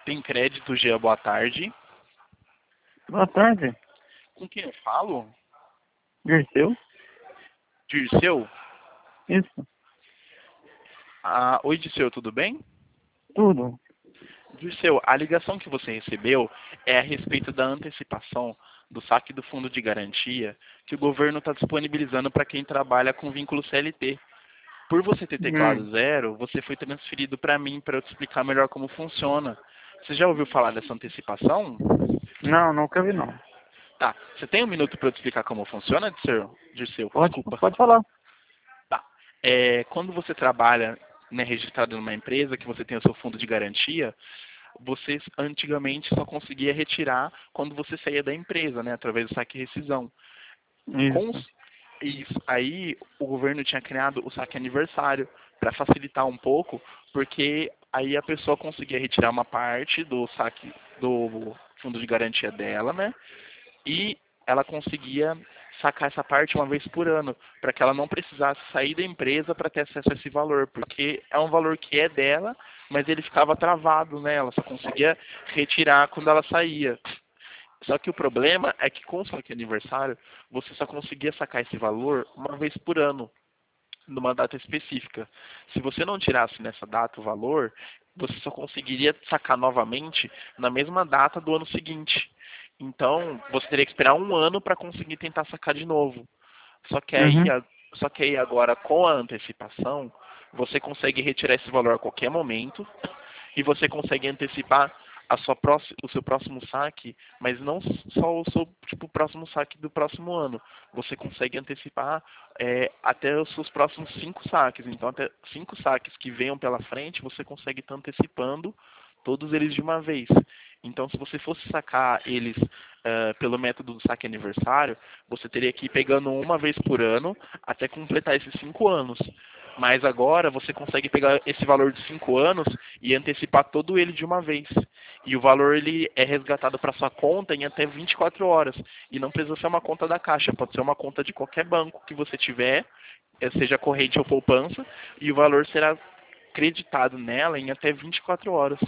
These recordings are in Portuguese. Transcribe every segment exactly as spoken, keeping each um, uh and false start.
Tem crédito, Gia, boa tarde. Boa tarde, Com quem eu falo? Dirceu. Dirceu? Isso, Ah, oi, Dirceu, tudo bem? tudo. Dirceu, a ligação que você recebeu é a respeito da antecipação do saque do fundo de garantia que o governo está disponibilizando para quem trabalha com vínculo C L T. Por você ter Hum. teclado zero, você foi transferido para mim para eu te explicar melhor como funciona. Você já ouviu falar dessa antecipação? Não, nunca vi não. Tá. Você tem um minuto para eu te explicar como funciona, Dirceu? Dirceu, Pode, desculpa. pode falar. Tá. É, quando você trabalha, né, registrado numa empresa, que você tem o seu fundo de garantia, você antigamente só conseguia retirar quando você saía da empresa, né, através do saque e rescisão. Com Isso. os- isso, aí o governo tinha criado o saque aniversário para facilitar um pouco, porque aí a pessoa conseguia retirar uma parte do saque do fundo de garantia dela, né? E ela conseguia sacar essa parte uma vez por ano, para que ela não precisasse sair da empresa para ter acesso a esse valor, porque é um valor que é dela, mas ele ficava travado, né? Ela só conseguia retirar quando ela saía. Só que o problema é que com o saque aniversário, você só conseguia sacar esse valor uma vez por ano, numa data específica. Se você não tirasse nessa data o valor, você só conseguiria sacar novamente na mesma data do ano seguinte. Então, você teria que esperar um ano para conseguir tentar sacar de novo. Só que aí, Uhum. a- só que aí agora com a antecipação, você consegue retirar esse valor a qualquer momento e você consegue antecipar a sua próxima, o seu próximo saque, mas não só o seu tipo próximo saque do próximo ano. Você consegue antecipar é, até os seus próximos cinco saques. Então, até cinco saques que venham pela frente, você consegue estar antecipando todos eles de uma vez. Então, se você fosse sacar eles uh, pelo método do saque aniversário, você teria que ir pegando uma vez por ano até completar esses cinco anos. Mas agora você consegue pegar esse valor de cinco anos e antecipar todo ele de uma vez. E o valor ele é resgatado para sua conta em até vinte e quatro horas. E não precisa ser uma conta da Caixa, pode ser uma conta de qualquer banco que você tiver, seja corrente ou poupança, e o valor será creditado nela em até vinte e quatro horas.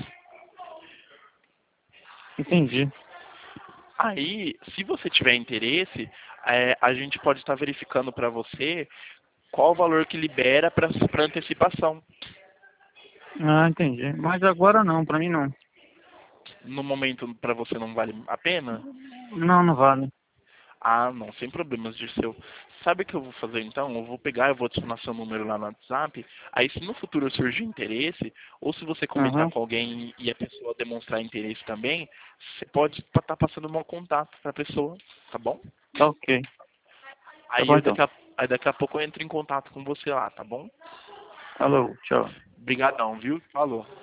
Entendi. Aí, se você tiver interesse, é, a gente pode estar verificando para você qual o valor que libera para antecipação. Ah, entendi. Mas agora não, pra mim não. No momento, para você não vale a pena? Não, não vale. Ah, não, sem problemas, Dirceu. Sabe o que eu vou fazer então? Eu vou pegar, eu vou adicionar seu número lá no WhatsApp. Aí, se no futuro surgir interesse, ou se você comentar Aham. com alguém e a pessoa demonstrar interesse também, você pode estar passando o meu contato para a pessoa, tá bom? Tá ok. Tá Aí, bom eu então. daqui a, aí daqui a pouco eu entro em contato com você lá, tá bom? Falou, tchau. Obrigadão, viu? Falou.